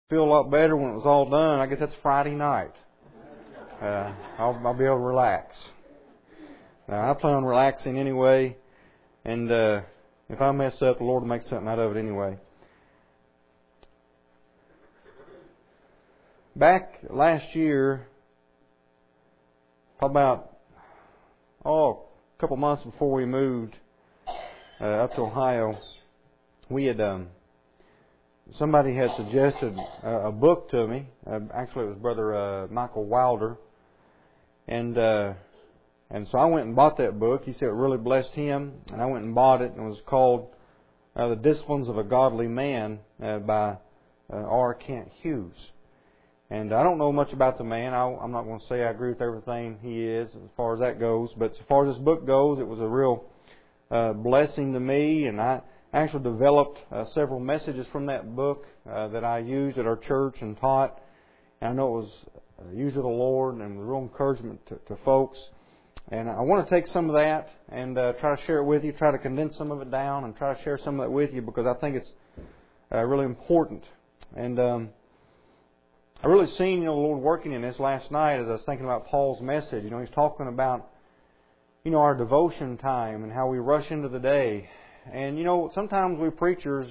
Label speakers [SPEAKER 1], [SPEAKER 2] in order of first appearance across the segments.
[SPEAKER 1] feel a lot better when it was all done. I guess that's Friday night. I'll be able to relax. Now, I plan on relaxing anyway, and if I mess up, the Lord will make something out of it anyway. Back last year, about a couple months before we moved up to Ohio, we had somebody had suggested a book to me. Actually, it was Brother Michael Wilder, and so I went and bought that book. He said it really blessed him, and I went and bought it. And it was called "The Disciplines of a Godly Man" by R. Kent Hughes. And I don't know much about the man. I'm not going to say I agree with everything he is as far as that goes. But as far as this book goes, it was a real blessing to me. And I actually developed several messages from that book that I used at our church and taught. And I know it was used of the Lord and a real encouragement to folks. And I want to take some of that and try to share it with you, try to condense some of it down and try to share some of that with you because I think it's really important. And I really seen, the Lord working in this last night as I was thinking about Paul's message. He's talking about, our devotion time and how we rush into the day. And, sometimes we preachers,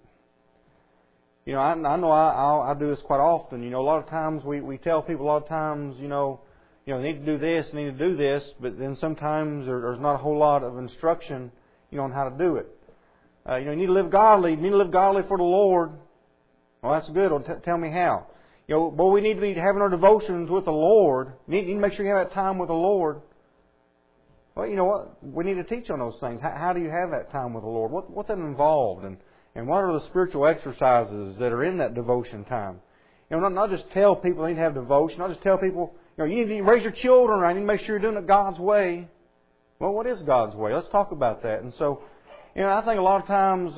[SPEAKER 1] I know I do this quite often. A lot of times we tell people they need to do this, they need to do this, but then sometimes there's not a whole lot of instruction, on how to do it. You need to live godly. You need to live godly for the Lord. Well, that's good. Well, tell me how. But we need to be having our devotions with the Lord. You need to make sure you have that time with the Lord. Well, you know what? We need to teach on those things. How do you have that time with the Lord? What's that involved? And what are the spiritual exercises that are in that devotion time? Not just tell people they need to have devotion. Not just tell people, you need to raise your children right. You need to make sure you're doing it God's way. Well, what is God's way? Let's talk about that. And so, I think a lot of times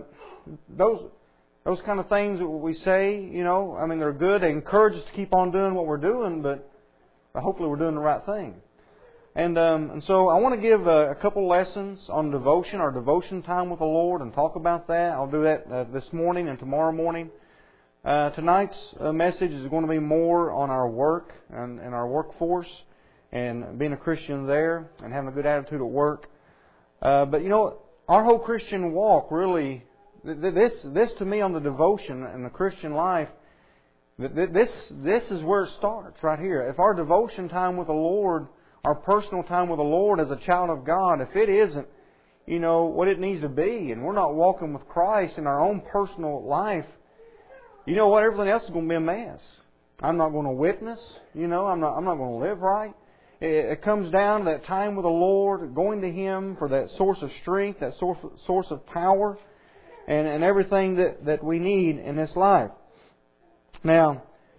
[SPEAKER 1] those kind of things that we say, they're good. They encourage us to keep on doing what we're doing, but hopefully we're doing the right thing. And so I want to give a couple lessons on devotion, our devotion time with the Lord, and talk about that. I'll do that this morning and tomorrow morning. Tonight's message is going to be more on our work and our workforce and being a Christian there and having a good attitude at work. But our whole Christian walk really... This to me on the devotion and the Christian life, this is where it starts right here. If our devotion time with the Lord, our personal time with the Lord as a child of God, if it isn't, what it needs to be, and we're not walking with Christ in our own personal life, everything else is going to be a mess. I'm not going to witness, I'm not going to live right. It comes down to that time with the Lord, going to Him for that source of strength, that source of power. And everything that we need in this life. Now,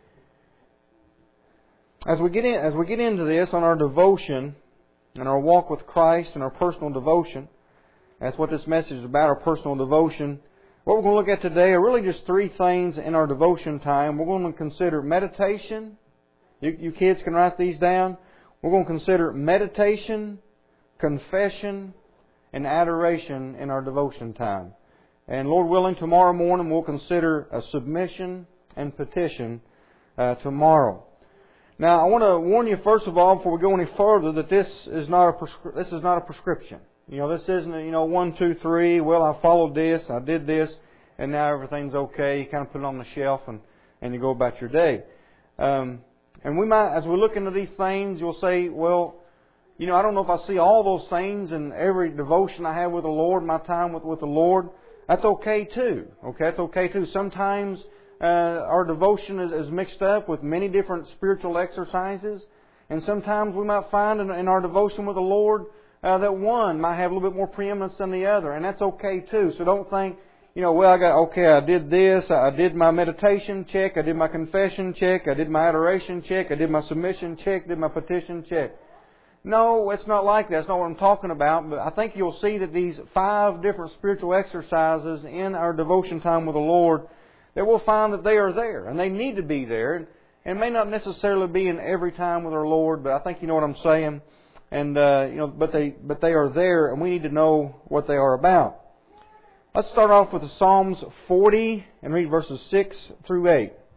[SPEAKER 1] as we get into this on our devotion and our walk with Christ and our personal devotion, that's what this message is about, our personal devotion. What we're going to look at today are really just three things in our devotion time. We're going to consider meditation. You kids can write these down. We're going to consider meditation, confession, and adoration in our devotion time. And Lord willing, tomorrow morning we'll consider a submission and petition tomorrow. Now, I want to warn you first of all, before we go any further, that this is not a prescription. This isn't 1, 2, 3. Well, I followed this, I did this, and now everything's okay. You kind of put it on the shelf and you go about your day. And we might, as we look into these things, you'll say, well, I don't know if I see all those things in every devotion I have with the Lord, my time with the Lord. That's okay too. That's okay too. Sometimes our devotion is mixed up with many different spiritual exercises. And sometimes we might find in our devotion with the Lord that one might have a little bit more preeminence than the other. And that's okay too. So don't think, I did this. I did my meditation, check. I did my confession, check. I did my adoration, check. I did my submission, check. Did my petition, check. No, it's not like that. That's not what I'm talking about. But I think you'll see that these 5 different spiritual exercises in our devotion time with the Lord, that we'll find that they are there. And they need to be there. And may not necessarily be in every time with our Lord, but I think you know what I'm saying. And, but they are there, and we need to know what they are about. Let's start off with the Psalms 40 and read verses 6 through 8.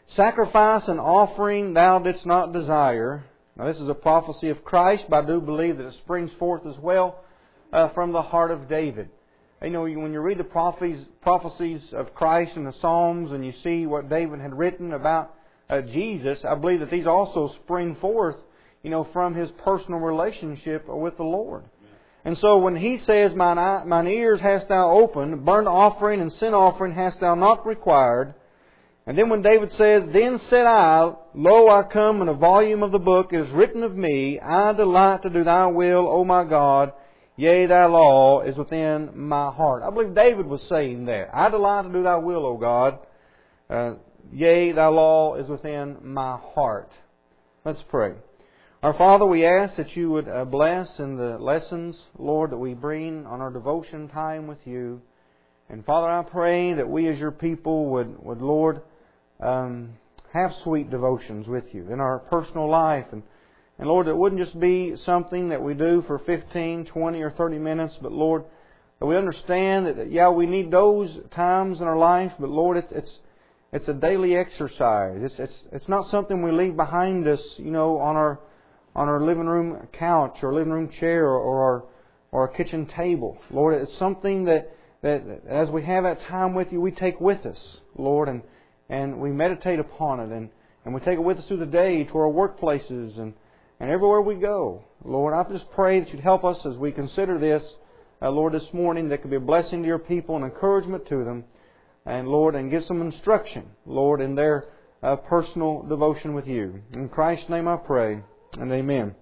[SPEAKER 1] Sacrifice and offering thou didst not desire. Now this is a prophecy of Christ, but I do believe that it springs forth as well from the heart of David. You know, when you read the prophecies of Christ in the Psalms and you see what David had written about Jesus, I believe that these also spring forth, you know, from his personal relationship with the Lord. And so when he says, Mine ears hast thou opened, burnt offering and sin offering hast thou not required. And then when David says, Then said I, Lo, I come, in a volume of the book is written of me, I delight to do thy will, O my God. Yea, thy law is within my heart. I believe David was saying that. I delight to do thy will, O God. Yea, thy law is within my heart. Let's pray. Our Father, we ask that you would bless in the lessons, Lord, that we bring on our devotion time with you. And Father, I pray that we as your people would Lord, have sweet devotions with you in our personal life. And Lord, it wouldn't just be something that we do for 15, 20, or 30 minutes, but Lord, that we understand that yeah, we need those times in our life, but Lord, it's a daily exercise. It's not something we leave behind us, you know, on our living room couch or living room chair or our kitchen table. Lord, it's something that as we have that time with you, we take with us, Lord, and we meditate upon it, and we take it with us through the day to our workplaces and everywhere we go. Lord, I just pray that you'd help us as we consider this, Lord, this morning, that could be a blessing to your people and encouragement to them. And Lord, and give some instruction, Lord, in their personal devotion with you. In Christ's name I pray, and amen.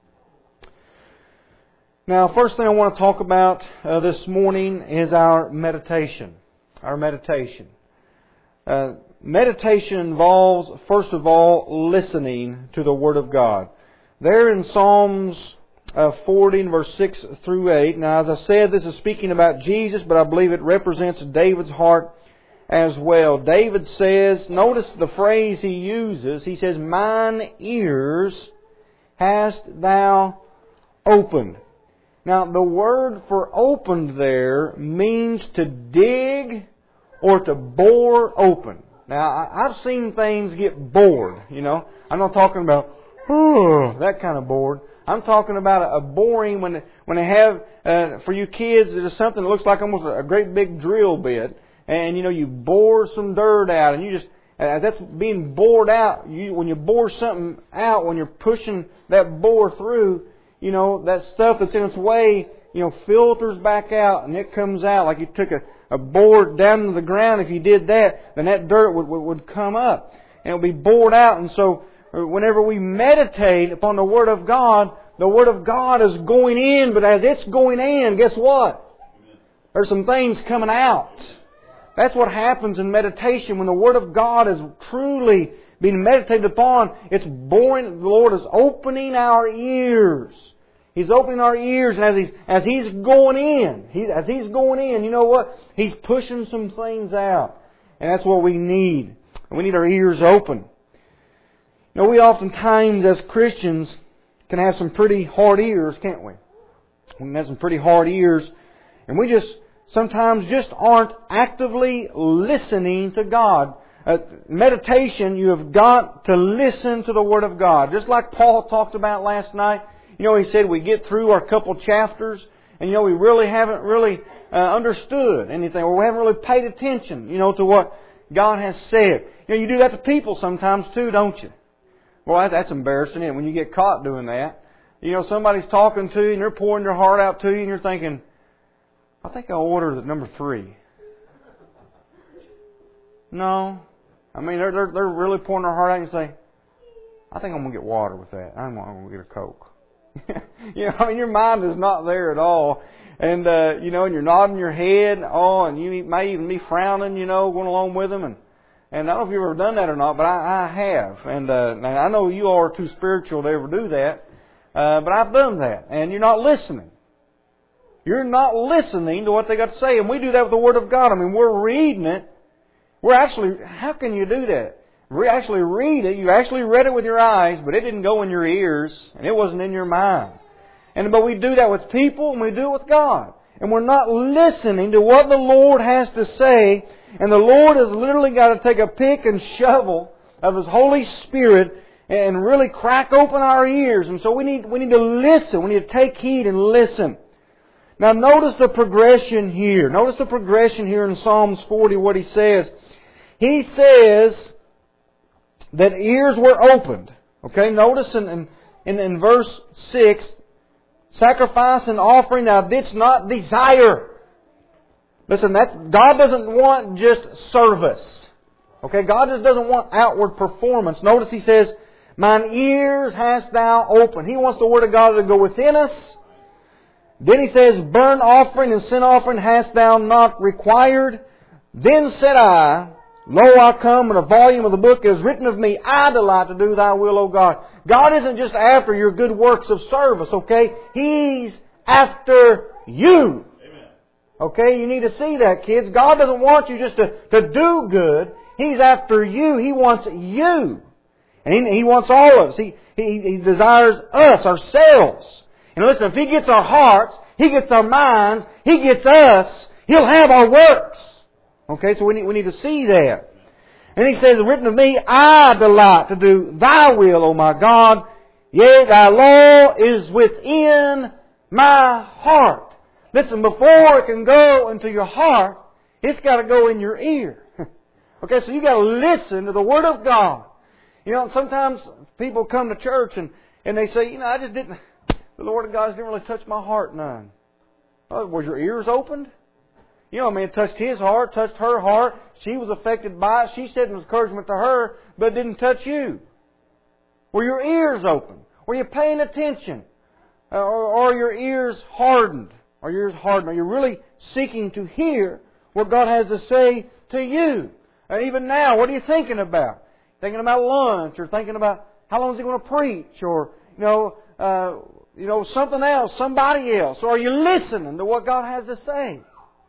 [SPEAKER 1] Now, first thing I want to talk about this morning is our meditation. Our meditation. Meditation involves, first of all, listening to the Word of God. There in Psalms 40, verse 6 through 8. Now, as I said, this is speaking about Jesus, but I believe it represents David's heart as well. David says, notice the phrase he uses. He says, Mine ears hast thou opened. Now, the word for opened there means to dig or to bore open. Now, I've seen things get bored, you know. I'm not talking about that kind of bored. I'm talking about a boring when they have, for you kids, there's something that looks like almost a great big drill bit. And, you know, you bore some dirt out and you just, that's being bored out. When you bore something out, when you're pushing that bore through, you know, that stuff that's in its way, you know, filters back out and it comes out like you took a bore down to the ground. If you did that, then that dirt would come up and it would be bored out. And so, whenever we meditate upon the Word of God is going in, but as it's going in, guess what? There's some things coming out. That's what happens in meditation. When the Word of God is truly being meditated upon, it's boring. The Lord is opening our ears. He's opening our ears, and as He's going in, you know what? He's pushing some things out. And that's what we need. We need our ears open. You know, we oftentimes as Christians can have some pretty hard ears, can't we? We can have some pretty hard ears, and we sometimes just aren't actively listening to God. Meditation, you have got to listen to the Word of God. Just like Paul talked about last night. You know, he said we get through our couple chapters and, you know, we really haven't understood anything, or we haven't really paid attention, you know, to what God has said. You know, you do that to people sometimes too, don't you? Well, that's embarrassing, isn't it, when you get caught doing that. You know, somebody's talking to you and they're pouring their heart out to you and you're thinking, I think I'll order the number 3. No. I mean, they're really pouring their heart out and you say, I think I'm going to get water with that. I'm going to get a Coke. You know, I mean, your mind is not there at all. And, you know, and you're nodding your head, and you may even be frowning, you know, going along with them. And I don't know if you've ever done that or not, but I have. And I know you all are too spiritual to ever do that. But I've done that. And you're not listening. You're not listening to what they got to say. And we do that with the Word of God. I mean, we're reading it. How can you do that? We actually read it. You actually read it with your eyes, but it didn't go in your ears, and it wasn't in your mind. But we do that with people, and we do it with God. And we're not listening to what the Lord has to say. And the Lord has literally got to take a pick and shovel of His Holy Spirit and really crack open our ears. And so we need to listen. We need to take heed and listen. Now notice the progression here. Notice the progression here in Psalms 40, what he says. He says that ears were opened. Okay, notice in verse 6, sacrifice and offering thou didst not desire. Listen, God doesn't want just service. Okay, God just doesn't want outward performance. Notice He says, mine ears hast thou opened. He wants the Word of God to go within us. Then He says, burnt offering and sin offering hast thou not required. Then said I, lo, I come, and a volume of the book is written of me. I delight to do Thy will, O God. God isn't just after your good works of service, okay? He's after you. Amen. Okay, you need to see that, kids. God doesn't want you just to do good. He's after you. He wants you. And He wants all of us. He desires us, ourselves. And listen, if He gets our hearts, He gets our minds, He gets us, He'll have our works. Okay, so we need to see that. And He says, written of me, I delight to do Thy will, O my God. Yea, Thy law is within my heart. Listen, before it can go into your heart, it's got to go in your ear. Okay, so you got to listen to the Word of God. You know, sometimes people come to church and they say, I just didn't... The Lord of God didn't really touch my heart none. Oh, was your ears opened? It touched His heart, touched her heart. She was affected by it. She said it was encouragement to her, but it didn't touch you. Were your ears open? Were you paying attention? Or are your ears hardened? Are your ears hardened? Are you really seeking to hear what God has to say to you? And even now, what are you thinking about? Thinking about lunch, or thinking about how long is He going to preach, or something else, somebody else? Or are you listening to what God has to say?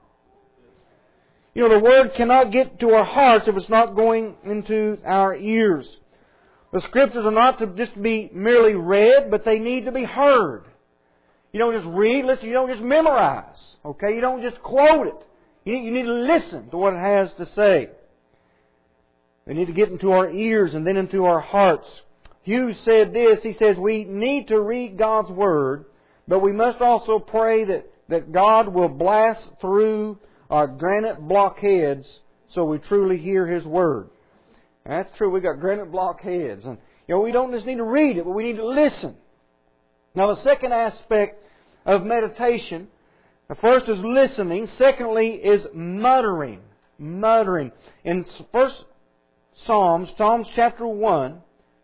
[SPEAKER 1] The Word cannot get to our hearts if it's not going into our ears. The Scriptures are not to just be merely read, but they need to be heard. You don't just read, listen, you don't just memorize. Okay, you don't just quote it. You need to listen to what it has to say. They need to get into our ears and then into our hearts. Hughes said this, he says, we need to read God's Word, but we must also pray that God will blast through our granite blockheads so we truly hear His Word. And that's true, we've got granite blockheads. And we don't just need to read it, but we need to listen. Now the second aspect of meditation, the first is listening, secondly is muttering. Muttering. In first Psalms chapter 1,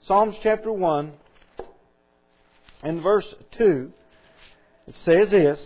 [SPEAKER 1] and verse 2, it says this,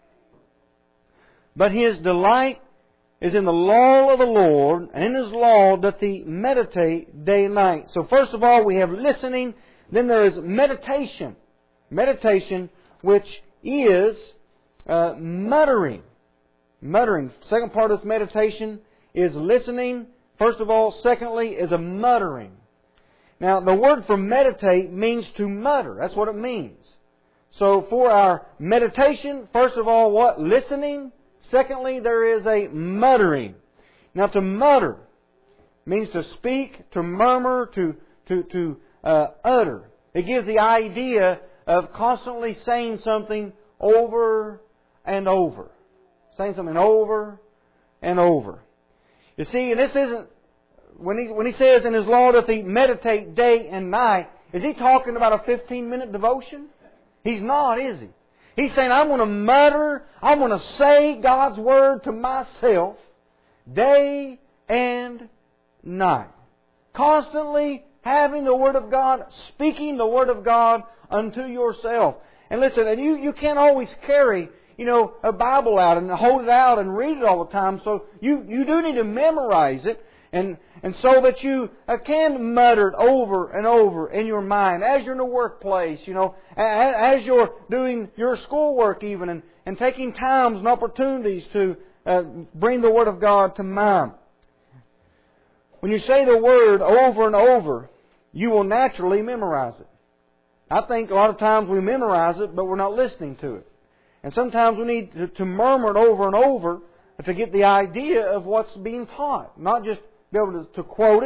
[SPEAKER 1] but his delight is in the law of the Lord, and in His law doth he meditate day and night. So first of all, we have listening, then there is meditation. Meditation, which is muttering. Muttering. Second part of this meditation is listening. First of all, secondly, is a muttering. Now, the word for meditate means to mutter. That's what it means. So, for our meditation, first of all, what? Listening. Secondly, there is a muttering. Now, to mutter means to speak, to murmur, to utter. It gives the idea of constantly saying something over and over. Saying something over and over. You see, and this isn't, when he says in His law that he meditate day and night, is He talking about a 15-minute devotion? He's not, is He? He's saying, I'm going to mutter, I'm going to say God's Word to myself day and night. Constantly having the Word of God, speaking the Word of God unto yourself. And listen, and you can't always carry, a Bible out and hold it out and read it all the time. So you do need to memorize it. And so that you can mutter it over and over in your mind as you're in the workplace, as you're doing your schoolwork even, and taking times and opportunities to bring the Word of God to mind. When you say the Word over and over, you will naturally memorize it. I think a lot of times we memorize it, but we're not listening to it. And sometimes we need to murmur it over and over to get the idea of what's being taught. Not just be able to quote it,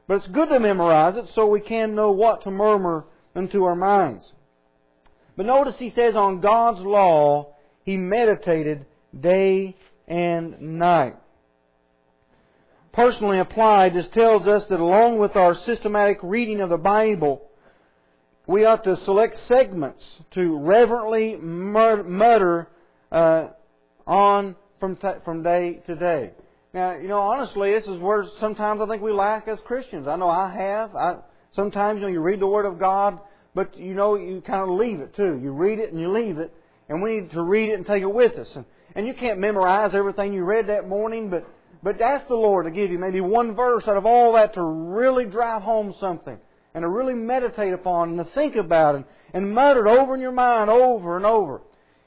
[SPEAKER 1] But it's good to memorize it so we can know what to murmur into our minds. But notice he says on God's law he meditated day and night. Personally applied, this tells us that along with our systematic reading of the Bible, we ought to select segments to reverently mutter on from day to day. Now, honestly, this is where sometimes I think we lack as Christians. I know I have. Sometimes, you read the Word of God, but, you kind of leave it too. You read it and you leave it, and we need to read it and take it with us. And you can't memorize everything you read that morning, but ask the Lord to give you maybe one verse out of all that to really drive home something and to really meditate upon and to think about it and mutter it over in your mind over and over.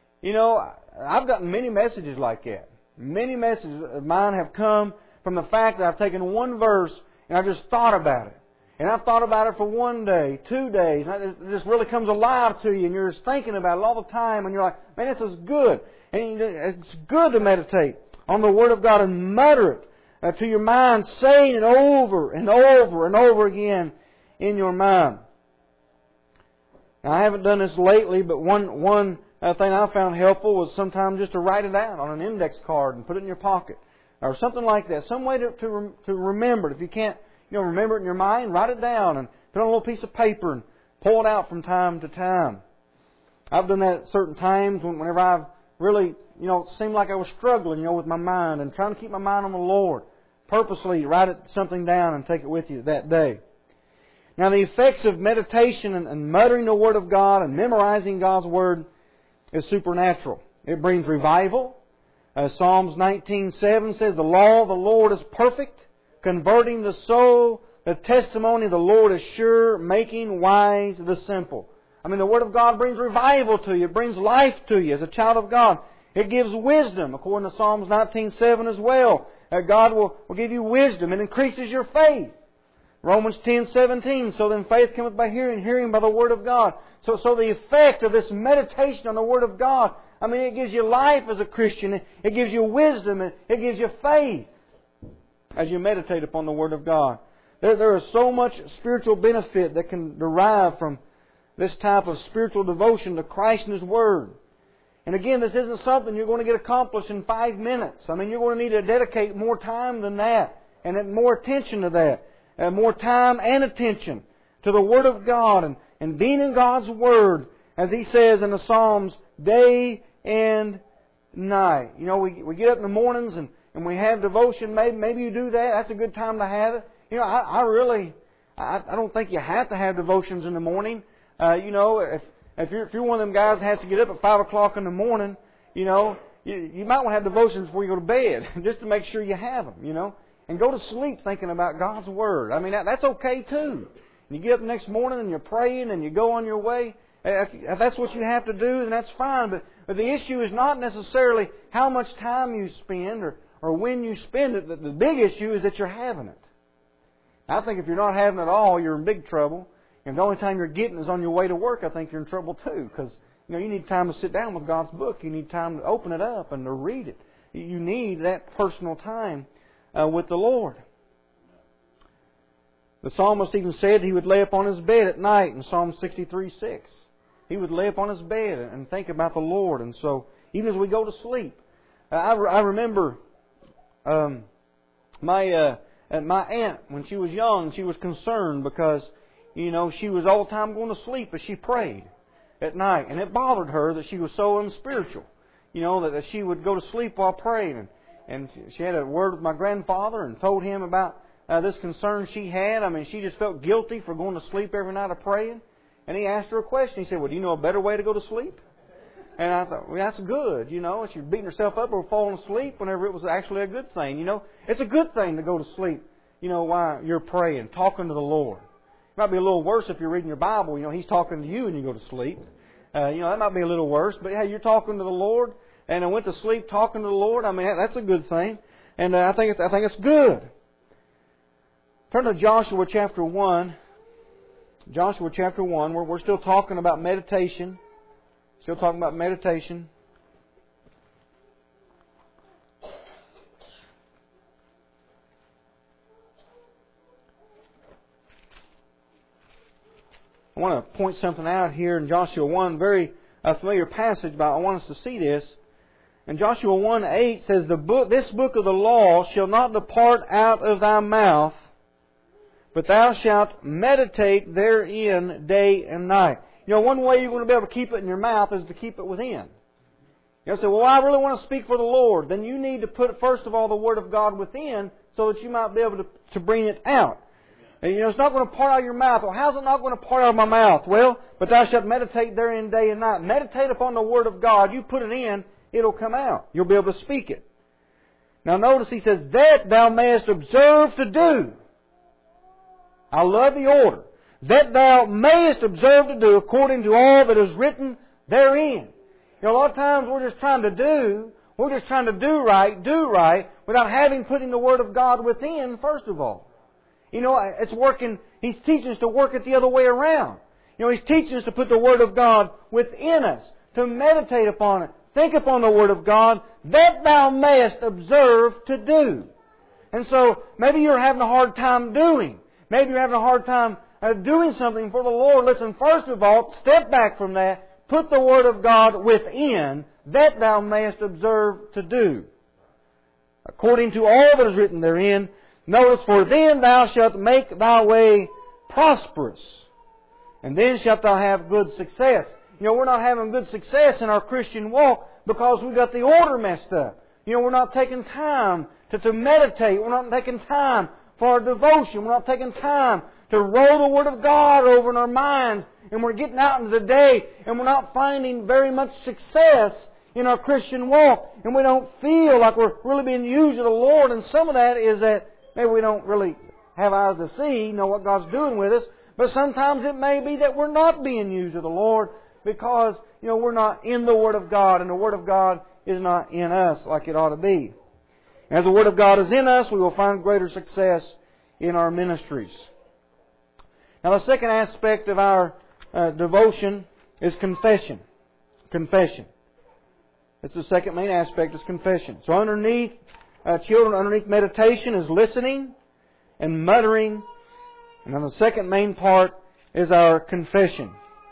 [SPEAKER 1] I've gotten many messages like that. Many messages of mine have come from the fact that I've taken one verse and I've just thought about it. And I've thought about it for 1 day, 2 days, and it just really comes alive to you, and you're just thinking about it all the time, and you're like, man, this is good. And it's good to meditate on the Word of God and mutter it to your mind, saying it over and over and over again in your mind. Now, I haven't done this lately, but one thing I found helpful was sometimes just to write it out on an index card and put it in your pocket or something like that. Some way to remember it. If you can't remember it in your mind, write it down and put it on a little piece of paper and pull it out from time to time. I've done that at certain times whenever I've really, it seemed like I was struggling, with my mind and trying to keep my mind on the Lord. Purposely write something down and take it with you that day. Now, the effects of meditation and muttering the Word of God and memorizing God's Word is supernatural. It brings revival. Psalms 19:7 says, "The law of the Lord is perfect, converting the soul. The testimony of the Lord is sure, making wise the simple." The Word of God brings revival to you. It brings life to you as a child of God. It gives wisdom, according to Psalms 19:7 as well. God will give you wisdom. It increases your faith. Romans 10:17, "So then faith cometh by hearing, hearing by the Word of God." So the effect of this meditation on the Word of God, it gives you life as a Christian. It gives you wisdom. It gives you faith as you meditate upon the Word of God. There is so much spiritual benefit that can derive from this type of spiritual devotion to Christ and His Word. And again, this isn't something you're going to get accomplished in 5 minutes. You're going to need to dedicate more time than that and more attention to that. More time and attention to the Word of God and being in God's Word, as He says in the Psalms, day and night. We get up in the mornings and we have devotion. Maybe you do that. That's a good time to have it. I don't think you have to have devotions in the morning. If you're one of them guys that has to get up at 5 o'clock in the morning, you might want to have devotions before you go to bed, just to make sure you have them, And go to sleep thinking about God's Word. That's okay too. You get up the next morning and you're praying and you go on your way. If that's what you have to do, then that's fine. But the issue is not necessarily how much time you spend or when you spend it. The big issue is that you're having it. I think if you're not having it all, you're in big trouble. And the only time you're getting is on your way to work, I think you're in trouble too. Because you need time to sit down with God's book. You need time to open it up and to read it. You need that personal time with the Lord. The psalmist even said he would lay upon his bed at night in Psalm 63:6. He would lay upon his bed and think about the Lord. And so, even as we go to sleep, I remember my aunt, when she was young, she was concerned because, she was all the time going to sleep as she prayed at night. And it bothered her that she was so unspiritual, that she would go to sleep while praying. And she had a word with my grandfather and told him about this concern she had. She just felt guilty for going to sleep every night of praying. And he asked her a question. He said, "Well, do you know a better way to go to sleep?" And I thought, well, that's good. She's beating herself up over falling asleep whenever it was actually a good thing. It's a good thing to go to sleep, while you're praying, talking to the Lord. It might be a little worse if you're reading your Bible. He's talking to you and you go to sleep. That might be a little worse. But hey, you're talking to the Lord. And I went to sleep talking to the Lord. That's a good thing. And I think it's good. Turn to Joshua chapter 1. Joshua chapter 1. We're still talking about meditation. Still talking about meditation. I want to point something out here in Joshua 1, very familiar passage, but I want us to see this. And Joshua 1:8 says, This book of the law shall not depart out of thy mouth, but thou shalt meditate therein day and night. You know, one way you're going to be able to keep it in your mouth is to keep it within. You say, well, I really want to speak for the Lord. Then you need to put, first of all, the Word of God within so that you might be able to bring it out. And, you know, it's not going to part out of your mouth. Well, how's it not going to part out of my mouth? Well, but thou shalt meditate therein day and night. Meditate upon the Word of God. You put it in, it'll come out. You'll be able to speak it. Now notice he says, that thou mayest observe to do. I love the order. That thou mayest observe to do according to all that is written therein. You know, a lot of times we're just trying to do right, without having putting the Word of God within, first of all. You know, it's working, He's teaching us to work it the other way around. You know, He's teaching us to put the Word of God within us, to meditate upon it, think upon the Word of God, that thou mayest observe to do. And so, maybe you're having a hard time doing. Maybe you're having a hard time doing something for the Lord. Listen, first of all, step back from that. Put the Word of God within, that thou mayest observe to do. According to all that is written therein, notice, for then thou shalt make thy way prosperous, and then shalt thou have good success. You know, we're not having good success in our Christian walk because we got the order messed up. You know, we're not taking time to meditate. We're not taking time for our devotion. We're not taking time to roll the Word of God over in our minds. And we're getting out into the day and we're not finding very much success in our Christian walk. And we don't feel like we're really being used of the Lord. And some of that is that maybe we don't really have eyes to see, know what God's doing with us. But sometimes it may be that we're not being used of the Lord because, you know, we're not in the Word of God. And the Word of God is not in us like it ought to be. As the Word of God is in us, we will find greater success in our ministries. Now the second aspect of our devotion is confession. Confession. It's the second main aspect, is confession. So underneath, children, underneath meditation is listening and muttering. And then the second main part is our confession.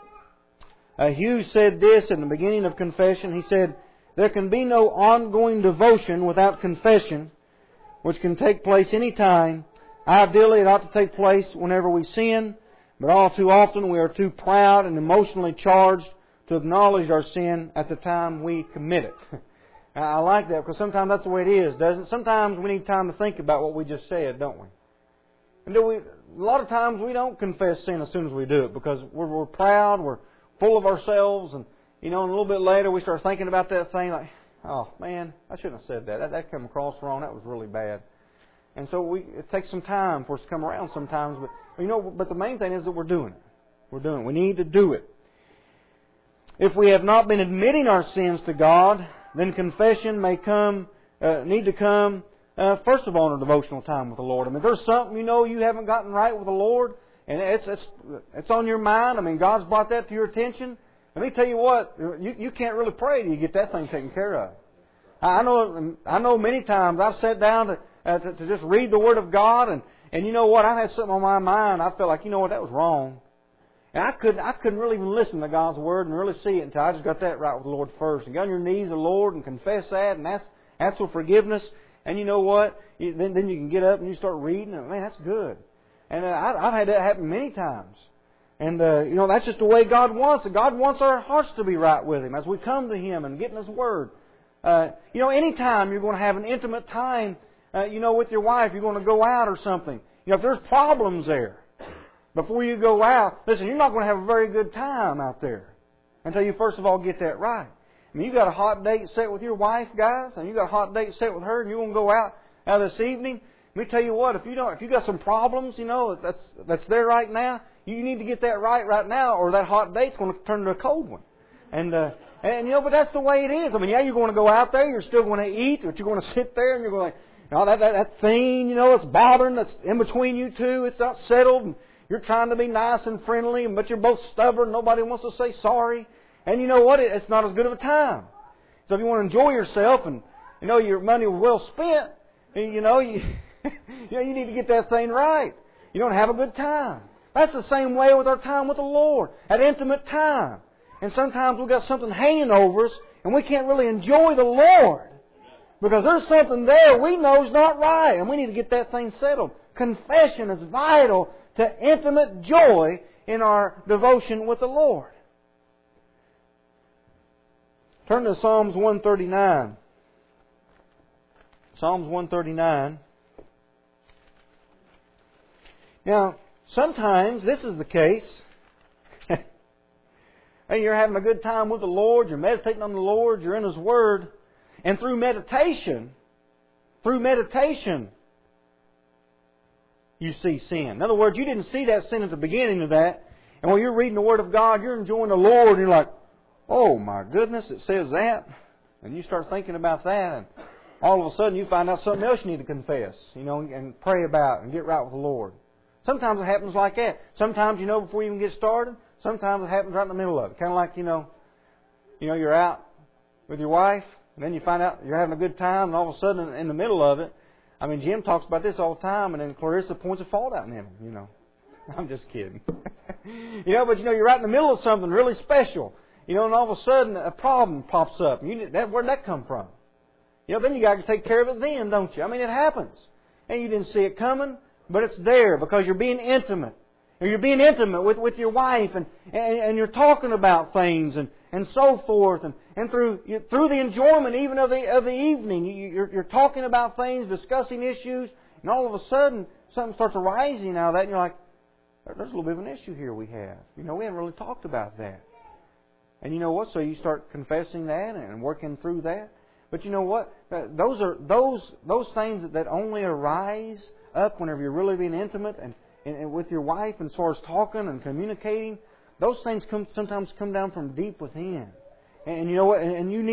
[SPEAKER 1] Hughes said this in the beginning of confession. He said, there can be no ongoing devotion without confession, which can take place any time. Ideally, it ought to take place whenever we sin, but all too often we are too proud and emotionally charged to acknowledge our sin at the time we commit it. I like that because sometimes that's the way it is, doesn't it? Sometimes we need time to think about what we just said, don't we? And a lot of times we don't confess sin as soon as we do it because we're proud, we're full of ourselves, and you know, and a little bit later we start thinking about that thing like, oh man, I shouldn't have said that. That came across wrong. That was really bad. And so it takes some time for us to come around sometimes. But you know, but the main thing is that we're doing it. We're doing it. We need to do it. If we have not been admitting our sins to God, then confession may need to come first of all in a devotional time with the Lord. I mean, if there's something you know you haven't gotten right with the Lord, and it's on your mind. I mean, God's brought that to your attention. Let me tell you what, you can't really pray till you get that thing taken care of. I know many times I've sat down to just read the Word of God, and you know what, I've had something on my mind. I felt like, you know what, that was wrong. And I couldn't really even listen to God's Word and really see it until I just got that right with the Lord first. And get on your knees to the Lord and confess that and ask for forgiveness. And you know what, then you can get up and you start reading, and man, that's good. And I've had that happen many times. And, you know, that's just the way God wants it. God wants our hearts to be right with Him as we come to Him and get in His Word. You know, anytime you're going to have an intimate time, you know, with your wife, you're going to go out or something. You know, if there's problems there, before you go out, listen, you're not going to have a very good time out there until you first of all get that right. I mean, you got a hot date set with your wife, guys, and you got a hot date set with her, and you want to go out this evening. Let me tell you what, if you got some problems, you know, that's there right now, you need to get that right now, or that hot date's going to turn into a cold one. And you know, but that's the way it is. I mean, yeah, you're going to go out there, you're still going to eat, but you're going to sit there and you're going, you know, that thing, you know, it's bothering, that's in between you two, it's not settled, and you're trying to be nice and friendly, but you're both stubborn, nobody wants to say sorry. And you know what? It's not as good of a time. So if you want to enjoy yourself and, you know, your money was well spent, you know, you need to get that thing right. You don't have a good time. That's the same way with our time with the Lord, at intimate time. And sometimes we've got something hanging over us, and we can't really enjoy the Lord. Because there's something there we know is not right, and we need to get that thing settled. Confession is vital to intimate joy in our devotion with the Lord. Turn to Psalms 139. Psalms 139. Now, sometimes this is the case. Hey, you're having a good time with the Lord, you're meditating on the Lord, you're in His Word, and through meditation, you see sin. In other words, you didn't see that sin at the beginning of that, and when you're reading the Word of God, you're enjoying the Lord, and you're like, oh my goodness, it says that. And you start thinking about that, and all of a sudden you find out something else you need to confess, and pray about and get right with the Lord. Sometimes it happens like that. Sometimes, before you even get started, sometimes it happens right in the middle of it. Kind of like, you're out with your wife, and then you find out you're having a good time, and all of a sudden in the middle of it, Jim talks about this all the time, and then Clarissa points a fault out in him, I'm just kidding. But you're right in the middle of something really special. And all of a sudden a problem pops up. Where'd that come from? Then you got to take care of it then, don't you? It happens. And you didn't see it coming, but it's there because you're being intimate. Or you're being intimate with your wife and you're talking about things and so forth. And through the enjoyment even of the evening, you're talking about things, discussing issues, and all of a sudden something starts arising out of that, and you're like, there's a little bit of an issue here we have. We haven't really talked about that. And you know what? So you start confessing that and working through that. But you know what? Those are those things that only arise up whenever you're really being intimate and with your wife, and as far as talking and communicating. Those things sometimes come down from deep within. And you know what? And you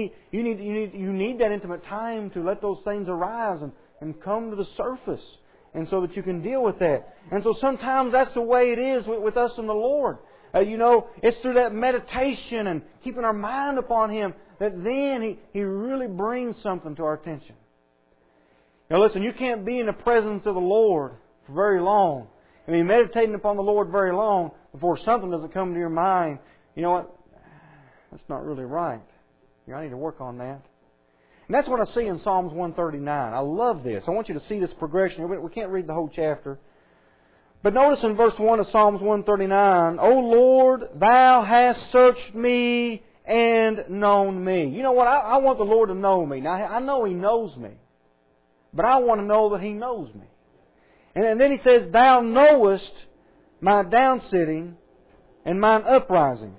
[SPEAKER 1] need that intimate time to let those things arise and come to the surface, and so that you can deal with that. And so sometimes that's the way it is with us and the Lord. It's through that meditation and keeping our mind upon Him that then He really brings something to our attention. Now listen, you can't be in the presence of the Lord for very long. Meditating upon the Lord very long before something doesn't come to your mind. You know what? That's not really right. I need to work on that. And that's what I see in Psalms 139. I love this. I want you to see this progression. We can't read the whole chapter. But notice in verse 1 of Psalms 139, O Lord, Thou hast searched me and known me. You know what? I want the Lord to know me. Now, I know He knows me. But I want to know that He knows me. And then He says, Thou knowest my downsitting and mine uprising.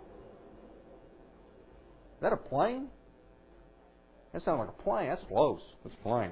[SPEAKER 1] Is that a plane? That sounds like a plane. That's close. That's a plane.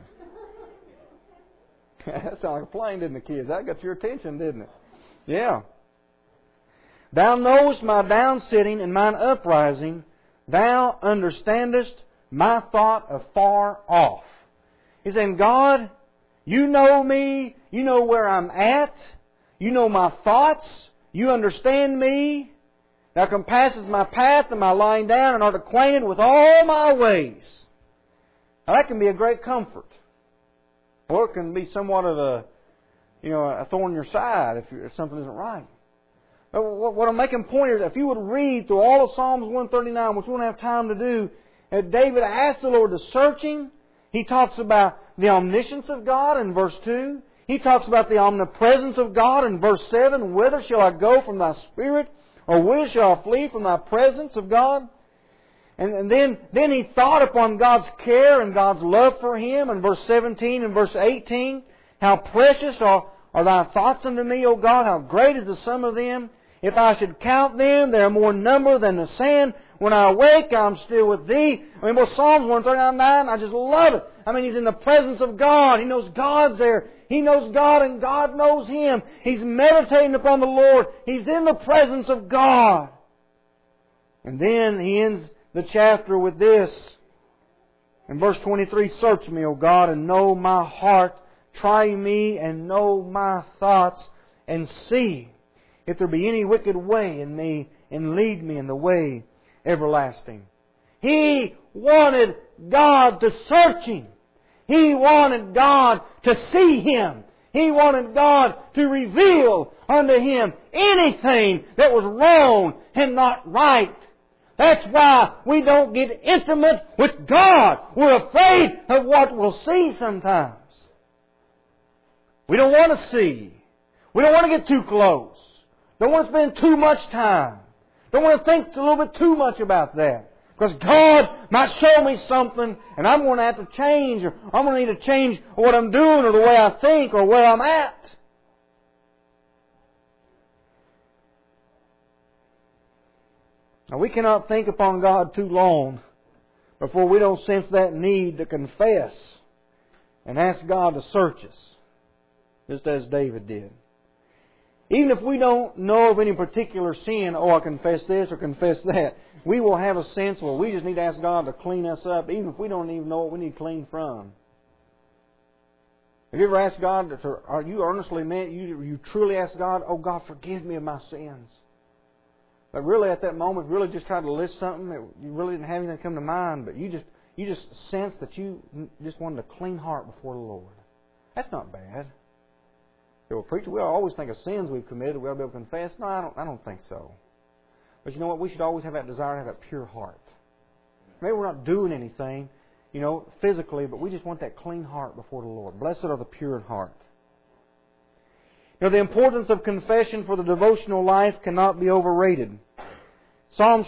[SPEAKER 1] That sounded like a plane, didn't it, kids? That got your attention, didn't it? Yeah. Thou knowest my downsitting and mine uprising. Thou understandest my thought afar off. He's saying, God, You know me. You know where I'm at. You know my thoughts. You understand me. Thou compassest my path and my lying down, and art acquainted with all my ways. Now that can be a great comfort. Or it can be somewhat of a thorn in your side if something isn't right. But what I'm making point is, if you would read through all of Psalms 139, which we don't have time to do, David asked the Lord to search him. He talks about the omniscience of God in verse 2. He talks about the omnipresence of God in verse 7. Whither shall I go from Thy Spirit? Or whither shall I flee from Thy presence of God? And then he thought upon God's care and God's love for him in verse 17 and verse 18. How precious are Thy thoughts unto me, O God! How great is the sum of them! If I should count them, they are more number than the sand. When I awake, I'm still with Thee. Psalms 139:9, I just love it. He's in the presence of God. He knows God's there. He knows God and God knows him. He's meditating upon the Lord. He's in the presence of God. And then he ends the chapter with this. In verse 23, Search me, O God, and know my heart. Try me and know my thoughts, and see if there be any wicked way in me, and lead me in the way everlasting. He wanted God to search him. He wanted God to see him. He wanted God to reveal unto him anything that was wrong and not right. That's why we don't get intimate with God. We're afraid of what we'll see sometimes. We don't want to see. We don't want to get too close. Don't want to spend too much time. Don't want to think a little bit too much about that. Because God might show me something and I'm going to have to change, or I'm going to need to change what I'm doing or the way I think or where I'm at. Now, we cannot think upon God too long before we don't sense that need to confess and ask God to search us, just as David did. Even if we don't know of any particular sin, I confess this or confess that, we will have a sense where we just need to ask God to clean us up, even if we don't even know what we need clean from. Have you ever asked God, are you earnestly meant, you truly ask God, oh God, forgive me of my sins? But really at that moment, really just tried to list something that you really didn't have anything come to mind, but you just sensed that you just wanted a clean heart before the Lord. That's not bad. Well, preacher, we always think of sins we've committed, we ought to be able to confess. No, I don't think so. But you know what? We should always have that desire to have that pure heart. Maybe we're not doing anything, physically, but we just want that clean heart before the Lord. Blessed are the pure in heart. The importance of confession for the devotional life cannot be overrated. Proverbs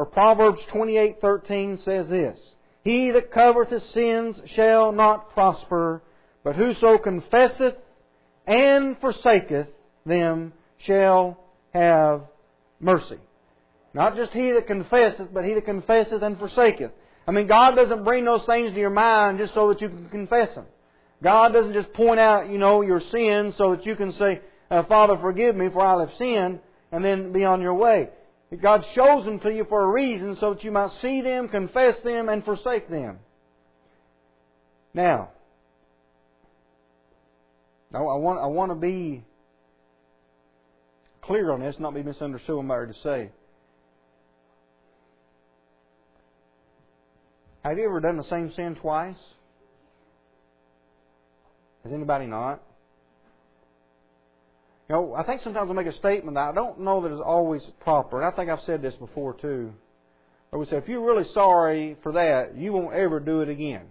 [SPEAKER 1] 28:13 says this, He that covereth his sins shall not prosper, but whoso confesseth and forsaketh them shall have mercy. Not just he that confesseth, but he that confesseth and forsaketh. God doesn't bring those things to your mind just so that you can confess them. God doesn't just point out, your sins so that you can say, Father, forgive me for I have sinned, and then be on your way. God shows them to you for a reason so that you might see them, confess them, and forsake them. Now, I want to be clear on this, not be misunderstood what I'm about to say. Have you ever done the same sin twice? Has anybody not? I think sometimes I make a statement that I don't know that is always proper. And I think I've said this before too. But we say, if you're really sorry for that, you won't ever do it again.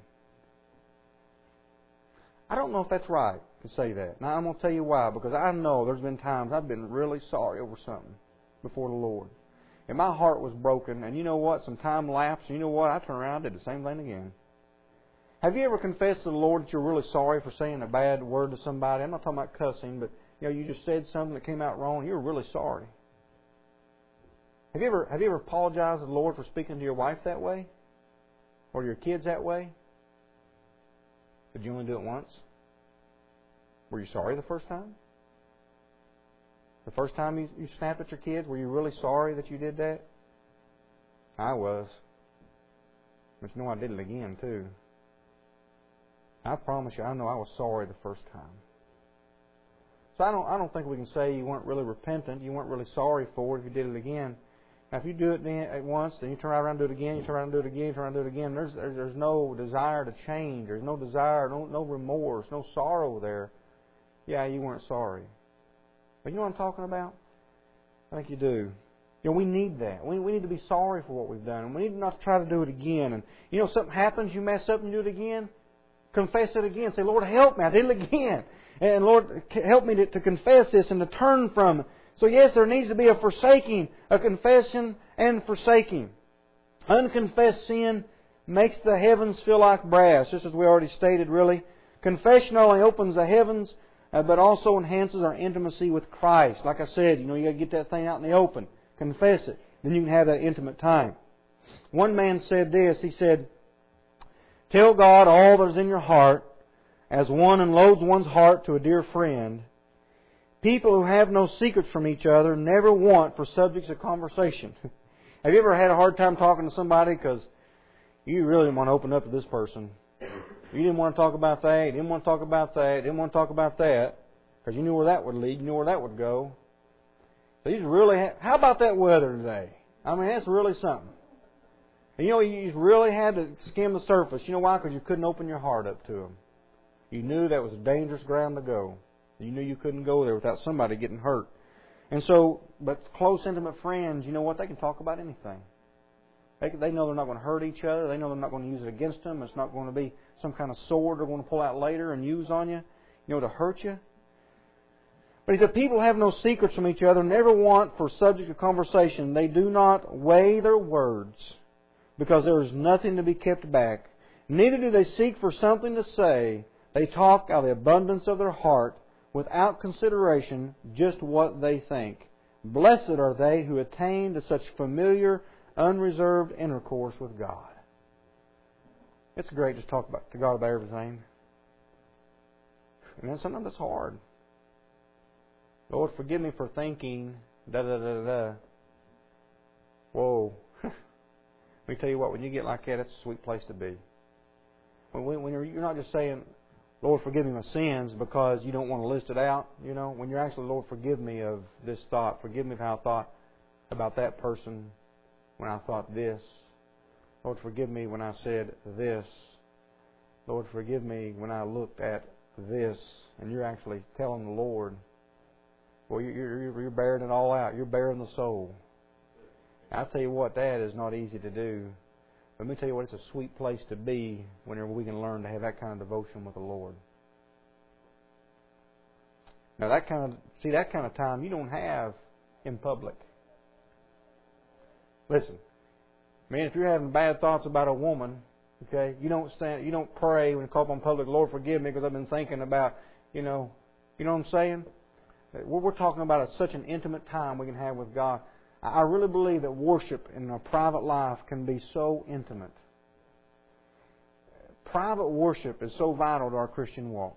[SPEAKER 1] I don't know if that's right to say that. Now I'm going to tell you why. Because I know there's been times I've been really sorry over something before the Lord. And my heart was broken. And you know what? Some time lapsed. And you know what? I turned around and did the same thing again. Have you ever confessed to the Lord that you're really sorry for saying a bad word to somebody? I'm not talking about cussing, but you just said something that came out wrong. You were really sorry. Have you ever apologized to the Lord for speaking to your wife that way? Or your kids that way? Did you only do it once? Were you sorry the first time? The first time you snapped at your kids, were you really sorry that you did that? I was. But I did it again too. I promise you, I know I was sorry the first time. So I don't think we can say you weren't really repentant, you weren't really sorry for it if you did it again. Now, if you do it at once, then you turn around and do it again, you turn around and do it again, you turn around and do it again, there's no desire to change, there's no desire, no remorse, no sorrow there. Yeah, you weren't sorry. But you know what I'm talking about? I think you do. We need that. We need to be sorry for what we've done. And we need not to try to do it again. And something happens, you mess up and do it again. Confess it again. Say, Lord, help me. I did it again. And Lord, help me to confess this and to turn from it. So yes, there needs to be a forsaking, a confession and forsaking. Unconfessed sin makes the heavens feel like brass, just as we already stated, really. Confession not only opens the heavens, but also enhances our intimacy with Christ. Like I said, you got to get that thing out in the open. Confess it. Then you can have that intimate time. One man said this. He said, tell God all that is in your heart, as one unloads one's heart to a dear friend. People who have no secrets from each other never want for subjects of conversation. Have you ever had a hard time talking to somebody because you really didn't want to open up to this person? You didn't want to talk about that, you didn't want to talk about that, you didn't want to talk about that, because you knew where that would lead, you knew where that would go. How about that weather today? That's really something. And you really had to skim the surface. You know why? Because you couldn't open your heart up to them. You knew that was a dangerous ground to go. You knew you couldn't go there without somebody getting hurt. And so, but close, intimate friends, you know what? They can talk about anything. They know they're not going to hurt each other. They know they're not going to use it against them. It's not going to be some kind of sword they're going to pull out later and use on you, to hurt you. But he said, people have no secrets from each other, never want for subject of conversation. They do not weigh their words, because there is nothing to be kept back. Neither do they seek for something to say. They talk out of the abundance of their heart, without consideration, just what they think. Blessed are they who attain to such familiar, unreserved intercourse with God. It's great to talk to God about everything. And then sometimes it's hard. Lord, forgive me for thinking, da-da-da-da-da. Whoa. Let me tell you what, when you get like that, it's a sweet place to be. When you're not just saying, Lord, forgive me my sins because you don't want to list it out. When you're actually, Lord, forgive me of this thought. Forgive me of how I thought about that person when I thought this. Lord, forgive me when I said this. Lord, forgive me when I looked at this. And you're actually telling the Lord, well, you're bearing it all out. You're bearing the soul. I tell you what, that is not easy to do. Let me tell you what, it's a sweet place to be whenever we can learn to have that kind of devotion with the Lord. Now that kind of time you don't have in public. Listen, man, if you're having bad thoughts about a woman, okay, you don't pray when you call upon public, Lord, forgive me because I've been thinking about, you know what I'm saying? We're talking about such an intimate time we can have with God. I really believe that worship in our private life can be so intimate. Private worship is so vital to our Christian walk.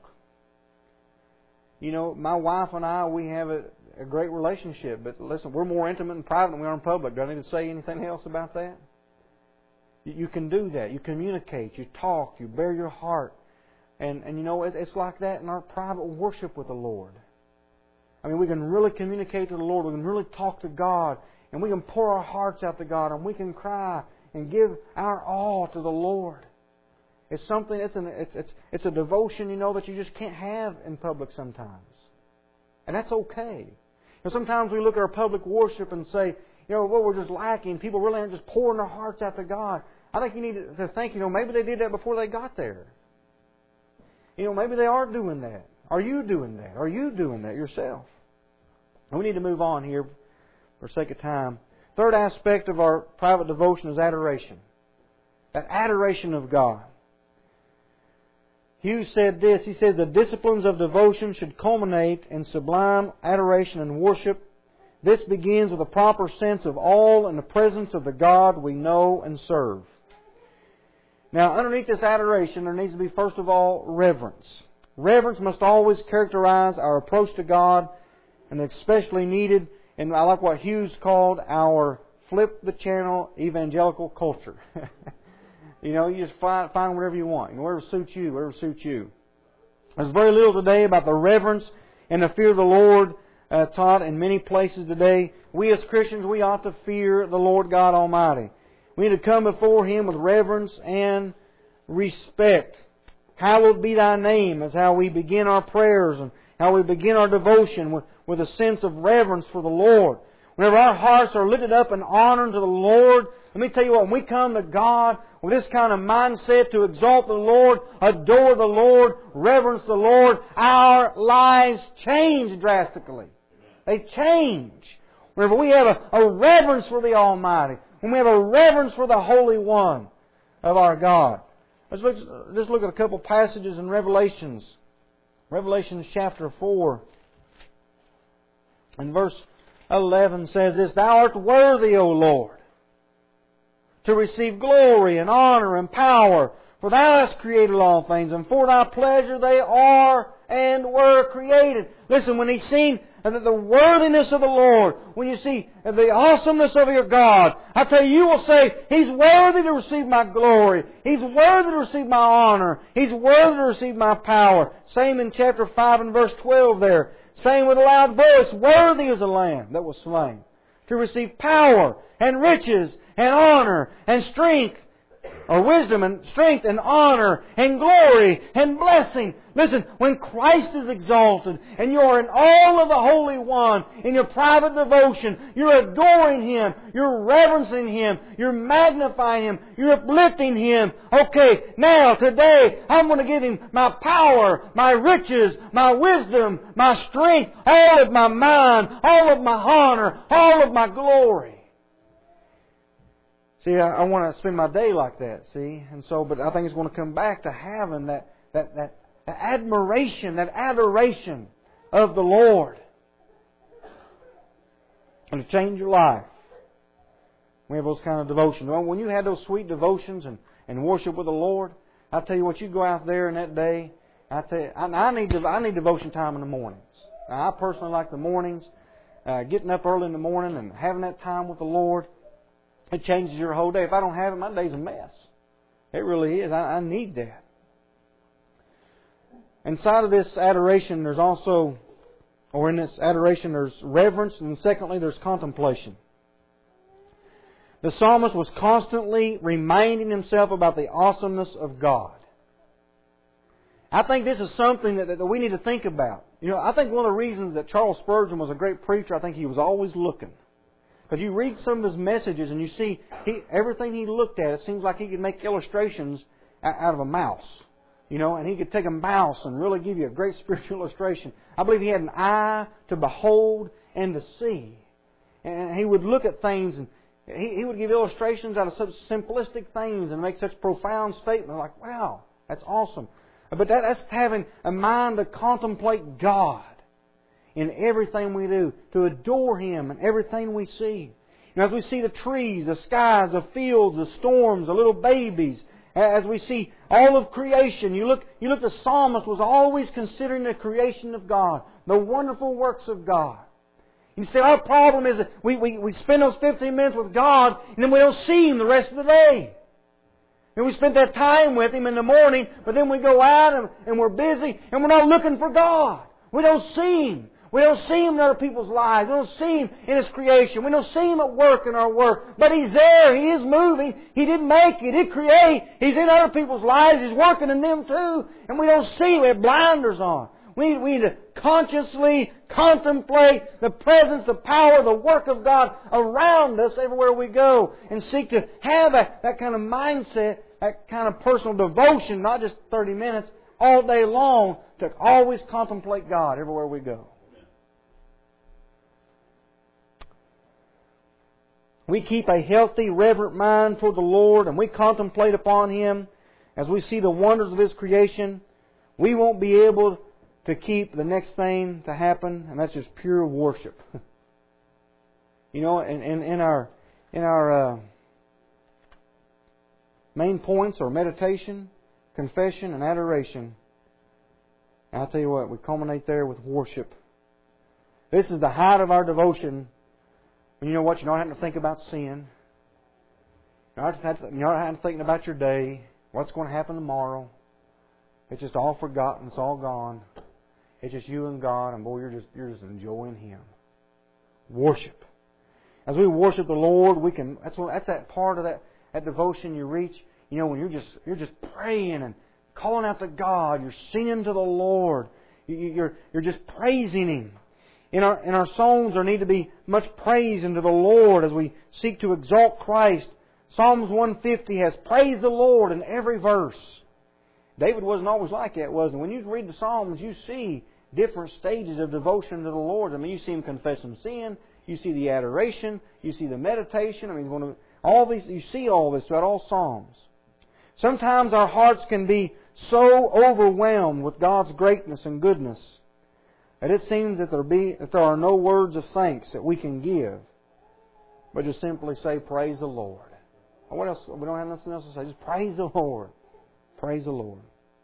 [SPEAKER 1] My wife and I, we have a great relationship, but listen, we're more intimate in private than we are in public. Do I need to say anything else about that? You can do that. You communicate, you talk, you bear your heart. And it's like that in our private worship with the Lord. I mean, we can really communicate to the Lord. We can really talk to God. And we can pour our hearts out to God. And we can cry and give our all to the Lord. It's something, it's a devotion, that you just can't have in public sometimes. And that's okay. Sometimes we look at our public worship and say, we're just lacking. People really aren't just pouring their hearts out to God. I think you need to think, maybe they did that before they got there. Maybe they are doing that. Are you doing that? Are you doing that yourself? And we need to move on here for sake of time. Third aspect of our private devotion is adoration. That adoration of God. Hughes said this. He said, the disciplines of devotion should culminate in sublime adoration and worship. This begins with a proper sense of awe in the presence of the God we know and serve. Now, underneath this adoration, there needs to be, first of all, reverence. Reverence must always characterize our approach to God, and especially needed, and I like what Hughes called our flip-the-channel evangelical culture. You just find whatever you want, whatever suits you. There's very little today about the reverence and the fear of the Lord taught in many places today. We as Christians, we ought to fear the Lord God Almighty. We need to come before Him with reverence and respect. Hallowed be Thy name is how we begin our prayers and how we begin our devotion with a sense of reverence for the Lord. Whenever our hearts are lifted up in honor to the Lord, let me tell you what, when we come to God with this kind of mindset to exalt the Lord, adore the Lord, reverence the Lord, our lives change drastically. They change. Whenever we have a reverence for the Almighty, when we have a reverence for the Holy One of our God. Let's just look at a couple passages in Revelations. Revelations chapter 4 and verse 11 says this, Thou art worthy, O Lord, to receive glory and honor and power, for Thou hast created all things, and for Thy pleasure they are and were created. Listen, when He's seen the worthiness of the Lord, when you see the awesomeness of your God, I tell you, you will say, He's worthy to receive my glory. He's worthy to receive my honor. He's worthy to receive my power. Same in chapter 5 and verse 12 there. Saying with a loud voice, Worthy is the Lamb that was slain to receive power and riches and honor and strength or wisdom and strength and honor and glory and blessing. Listen, when Christ is exalted and you are in all of the Holy One in your private devotion, you're adoring Him, you're reverencing Him, you're magnifying Him, you're uplifting Him. Okay, now, today, I'm going to give Him my power, my riches, my wisdom, my strength, all of my mind, all of my honor, all of my glory. See, I want to spend my day like that, see? And so, but I think it's going to come back to having that admiration, that adoration of the Lord. And to change your life. We have those kind of devotions. Well, when you have those sweet devotions and worship with the Lord, I tell you what, you go out there in that day, I tell you, I need devotion time in the mornings. Now, I personally like the mornings, getting up early in the morning and having that time with the Lord. It changes your whole day. If I don't have it, my day's a mess. It really is. I need that. Inside of this adoration, there's also, or in this adoration, there's reverence, and secondly, there's contemplation. The psalmist was constantly reminding himself about the awesomeness of God. I think this is something that we need to think about. You know, I think one of the reasons that Charles Spurgeon was a great preacher, I think he was always looking. Because you read some of his messages and you see everything he looked at, it seems like he could make illustrations out of a mouse. You know, and he could take a mouse and really give you a great spiritual illustration. I believe he had an eye to behold and to see. And he would look at things and he would give illustrations out of such simplistic things and make such profound statements like, wow, that's awesome. But that's having a mind to contemplate God in everything we do, to adore Him in everything we see. And as we see the trees, the skies, the fields, the storms, the little babies, as we see all of creation, you look, the psalmist was always considering the creation of God, the wonderful works of God. You say, our problem is that we spend those 15 minutes with God and then we don't see Him the rest of the day. And we spend that time with Him in the morning, but then we go out and we're busy and we're not looking for God. We don't see Him. We don't see Him in other people's lives. We don't see Him in His creation. We don't see Him at work in our work. But He's there. He is moving. He didn't make it. He did create. He's in other people's lives. He's working in them too. And we don't see Him. We have blinders on. We need to consciously contemplate the presence, the power, the work of God around us everywhere we go. And seek to have that kind of mindset, that kind of personal devotion, not just 30 minutes, all day long, to always contemplate God everywhere we go. We keep a healthy, reverent mind toward the Lord and we contemplate upon Him as we see the wonders of His creation. We won't be able to keep the next thing to happen, and that's just pure worship. You know, in our main points are meditation, confession, and adoration. And I'll tell you what, we culminate there with worship. This is the height of our devotion. And you know what? You're not having to think about sin. You're not having to think about your day, what's going to happen tomorrow. It's just all forgotten. It's all gone. It's just you and God, and boy, you're just enjoying Him. Worship. As we worship the Lord, we can. That's that part of that devotion you reach. You know, when you're just praying and calling out to God. You're singing to the Lord. You're just praising Him. In our songs, there need to be much praise unto the Lord as we seek to exalt Christ. Psalms 150 has praised the Lord in every verse. David wasn't always like that, was he? When you read the Psalms, you see different stages of devotion to the Lord. I mean, you see Him confessing sin. You see the adoration. You see the meditation. I mean, He's going to all these. You see all this throughout all Psalms. Sometimes our hearts can be so overwhelmed with God's greatness and goodness that it seems that there are no words of thanks that we can give, but just simply say, "Praise the Lord." What else? We don't have nothing else to say. Just praise the Lord. Praise the Lord.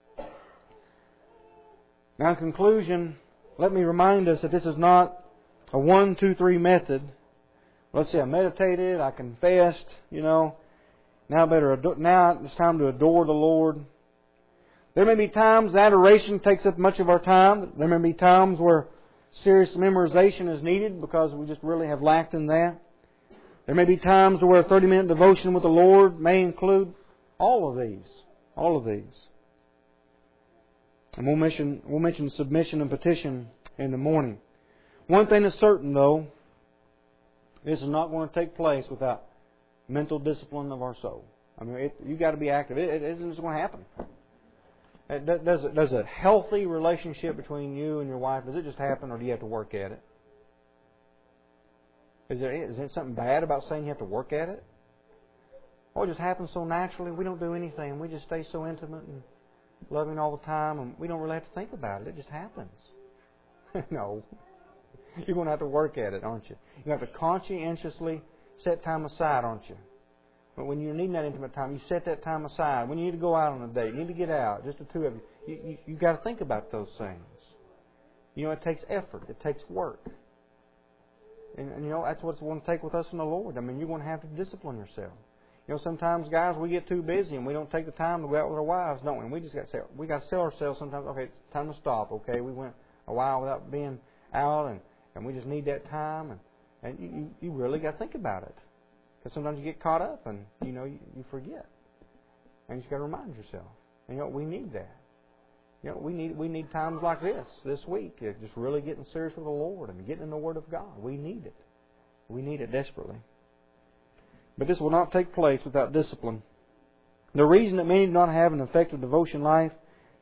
[SPEAKER 1] Now, in conclusion, let me remind us that this is not a 1, 2, 3 method. Let's say I meditated, I confessed, now it's time to adore the Lord. There may be times adoration takes up much of our time. There may be times where serious memorization is needed because we just really have lacked in that. There may be times where a 30-minute devotion with the Lord may include All of these. All of these. And we'll mention submission and petition in the morning. One thing is certain, though, this is not going to take place without mental discipline of our soul. I mean, you got to be active. It isn't just going to happen. Does a healthy relationship between you and your wife, does it just happen, or do you have to work at it? Is there something bad about saying you have to work at it? Or it just happens so naturally, we don't do anything. We just stay so intimate and loving all the time, and we don't really have to think about it. It just happens. No. You're going to have to work at it, aren't you? You have to conscientiously set time aside, aren't you? But when you're needing that intimate time, you set that time aside. When you need to go out on a date, you need to get out, just the two of you, you've got to think about those things. You know, it takes effort. It takes work. And you know, that's what it's going to take with us in the Lord. I mean, you're going to have to discipline yourself. You know, sometimes, guys, we get too busy and we don't take the time to go out with our wives, don't we? And we just got to tell ourselves sometimes, okay, it's time to stop, okay? We went a while without being out, and we just need that time. And you really got to think about it. Because sometimes you get caught up and, you know, you forget. And you just got to remind yourself. And, you know, we need that. You know, we need times like this week, just really getting serious with the Lord and getting in the Word of God. We need it. We need it desperately. But this will not take place without discipline. The reason that many do not have an effective devotion life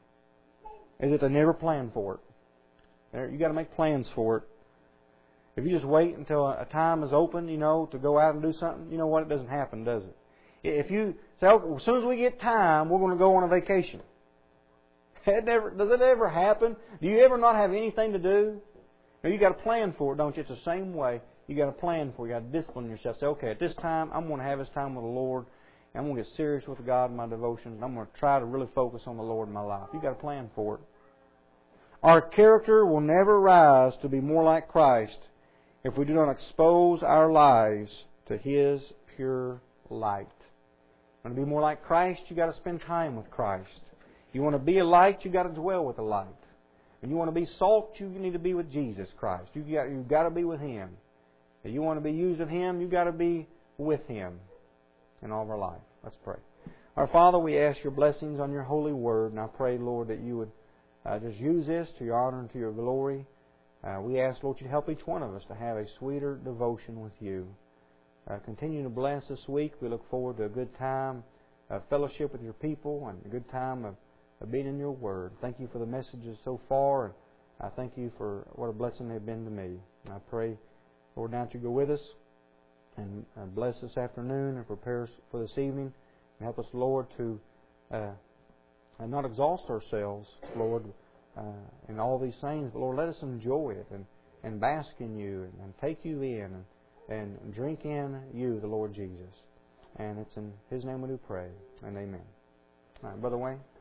[SPEAKER 1] is that they never plan for it. You've got to make plans for it. If you just wait until a time is open, you know, to go out and do something, you know what? It doesn't happen, does it? If you say, okay, as soon as we get time, we're going to go on a vacation. Does it ever happen? Do you ever not have anything to do? No, you got to plan for it, don't you? It's the same way. You got to plan for it. You got to discipline yourself. Say, okay, at this time, I'm going to have this time with the Lord. And I'm going to get serious with God in my devotions. And I'm going to try to really focus on the Lord in my life. You got to plan for it. Our character will never rise to be more like Christ if we do not expose our lives to His pure light. You want to be more like Christ, you got to spend time with Christ. You want to be a light, you got to dwell with the light. And you want to be salt, you need to be with Jesus Christ. You've got to be with Him. If you want to be used of Him, you've got to be with Him in all of our life. Let's pray. Our Father, we ask Your blessings on Your holy Word, and I pray, Lord, that You would just use this to Your honor and to Your glory. We ask, Lord, You to help each one of us to have a sweeter devotion with You. Continue to bless this week. We look forward to a good time of fellowship with Your people and a good time of being in Your Word. Thank You for the messages so far, and I thank You for what a blessing they've been to me. And I pray, Lord, now that You go with us and bless this afternoon and prepare us for this evening. And help us, Lord, to not exhaust ourselves, Lord, in all these things. But, Lord, let us enjoy it and bask in You and take You in and drink in You, the Lord Jesus. And it's in His name we do pray. And amen. All right, Brother Wayne.